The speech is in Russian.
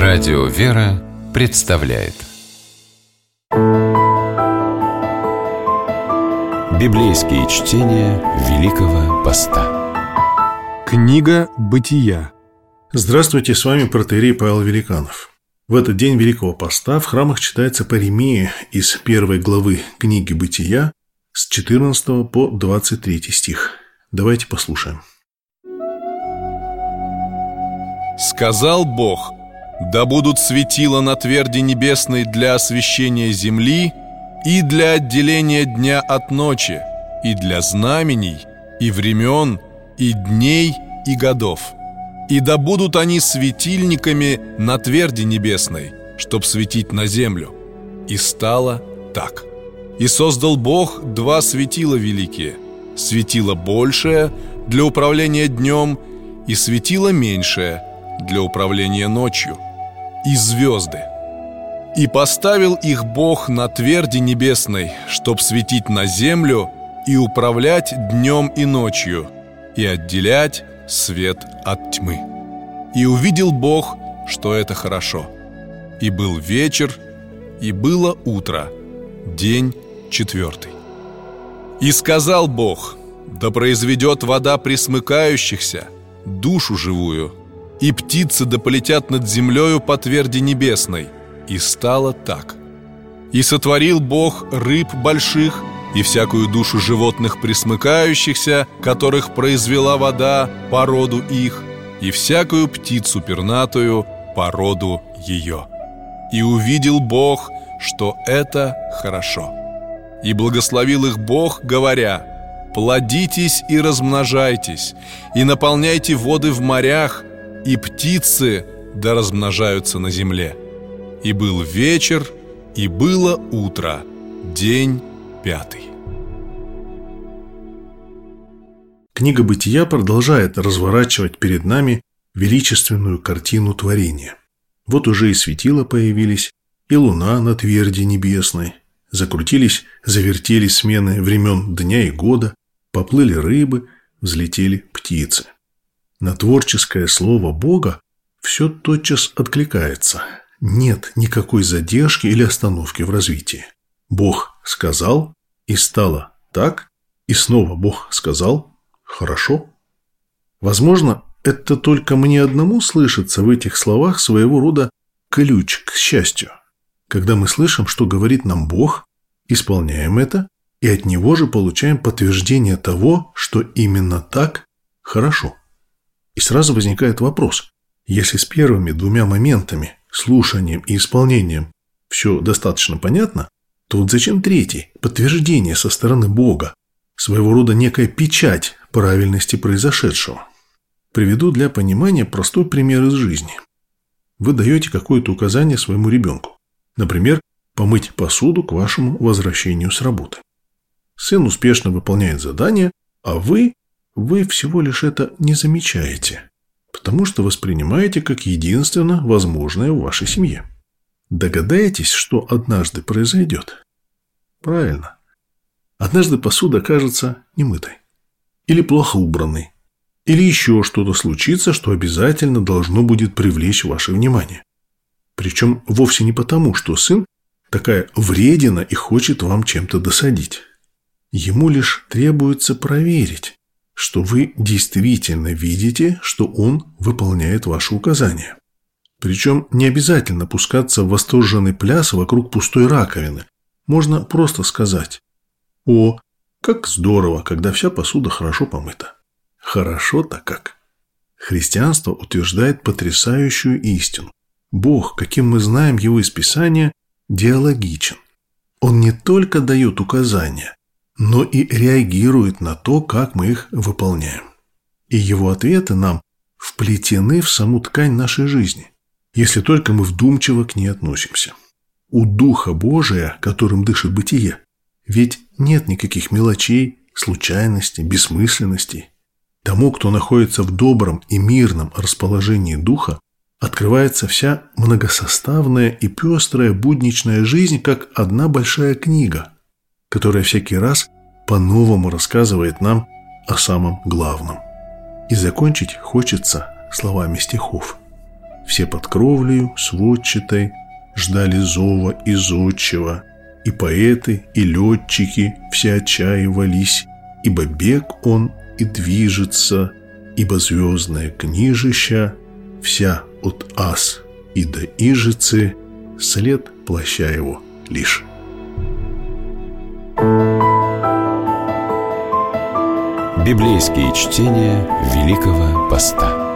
Радио «Вера» представляет библейские чтения Великого Поста. Книга Бытия. Здравствуйте, с вами протоиерей Павел Великанов. В этот день Великого Поста в храмах читается Паремия из 1 главы книги Бытия с 14 по 23 стих. Давайте послушаем. «Сказал Бог: да будут светила на тверди небесной для освещения земли и для отделения дня от ночи, и для знамений, и времен, и дней, и годов. И да будут они светильниками на тверди небесной, чтоб светить на землю. И стало так. И создал Бог два светила великие: светило большее для управления днем, и светило меньшее для управления ночью, и звезды. И поставил их Бог на тверди небесной, чтоб светить на землю и управлять днем и ночью, и отделять свет от тьмы. И увидел Бог, что это хорошо. И был вечер, и было утро, день 4. И сказал Бог: да произведет вода пресмыкающихся, душу живую, и птицы да полетят над землею по тверди небесной. И стало так. И сотворил Бог рыб больших и всякую душу животных пресмыкающихся, которых произвела вода по роду их, и всякую птицу пернатую по роду ее. И увидел Бог, что это хорошо. И благословил их Бог, говоря: плодитесь и размножайтесь, и наполняйте воды в морях, и птицы да размножаются на земле. И был вечер, и было утро, день 5. Книга Бытия продолжает разворачивать перед нами величественную картину творения. Вот уже и светила появились, и луна на тверди небесной. Закрутились, завертелись смены времен дня и года, поплыли рыбы, взлетели птицы. На творческое слово Бога все тотчас откликается. Нет никакой задержки или остановки в развитии. Бог сказал, и стало так, и снова Бог сказал: хорошо. Возможно, это только мне одному слышится в этих словах своего рода ключ к счастью. Когда мы слышим, что говорит нам Бог, исполняем это, и от Него же получаем подтверждение того, что именно так хорошо. И сразу возникает вопрос: если с первыми двумя моментами, слушанием и исполнением, все достаточно понятно, то вот зачем третий, подтверждение со стороны Бога, своего рода некая печать правильности произошедшего? Приведу для понимания простой пример из жизни. Вы даете какое-то указание своему ребенку. Например, помыть посуду к вашему возвращению с работы. Сын успешно выполняет задание, а вы всего лишь это не замечаете, потому что воспринимаете как единственно возможное в вашей семье. Догадаетесь, что однажды произойдет? Правильно. Однажды посуда окажется немытой, или плохо убранной, или еще что-то случится, что обязательно должно будет привлечь ваше внимание. Причем вовсе не потому, что сын такая вредина и хочет вам чем-то досадить. Ему лишь требуется проверить, что вы действительно видите, что он выполняет ваши указания. Причем не обязательно пускаться в восторженный пляс вокруг пустой раковины. Можно просто сказать: «О, как здорово, когда вся посуда хорошо помыта». Хорошо-то как. Христианство утверждает потрясающую истину. Бог, каким мы знаем Его из Писания, диалогичен. Он не только дает указания, но и реагирует на то, как мы их выполняем. И Его ответы нам вплетены в саму ткань нашей жизни, если только мы вдумчиво к ней относимся. У Духа Божия, которым дышит бытие, ведь нет никаких мелочей, случайностей, бессмысленностей. Тому, кто находится в добром и мирном расположении духа, открывается вся многосоставная и пестрая будничная жизнь, как одна большая книга, которая всякий раз по-новому рассказывает нам о самом главном. И закончить хочется словами стихов. Все под кровлею сводчатой ждали зова из отчего, и поэты, и летчики все отчаивались, ибо бег он и движется, ибо звездное книжища вся от ас и до ижицы след плаща его лишь. Библейские чтения Великого Поста.